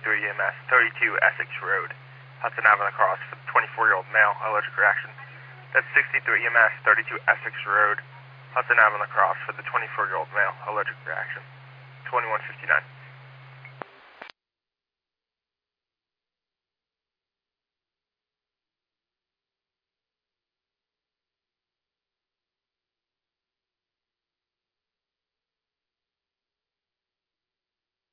EMS, 32 Essex Road, Hudson Avenue Cross for the 24-year-old male, allergic reaction. That's 63 EMS, 32 Essex Road, Hudson Avenue Cross for the 24-year-old male, allergic reaction. 2159.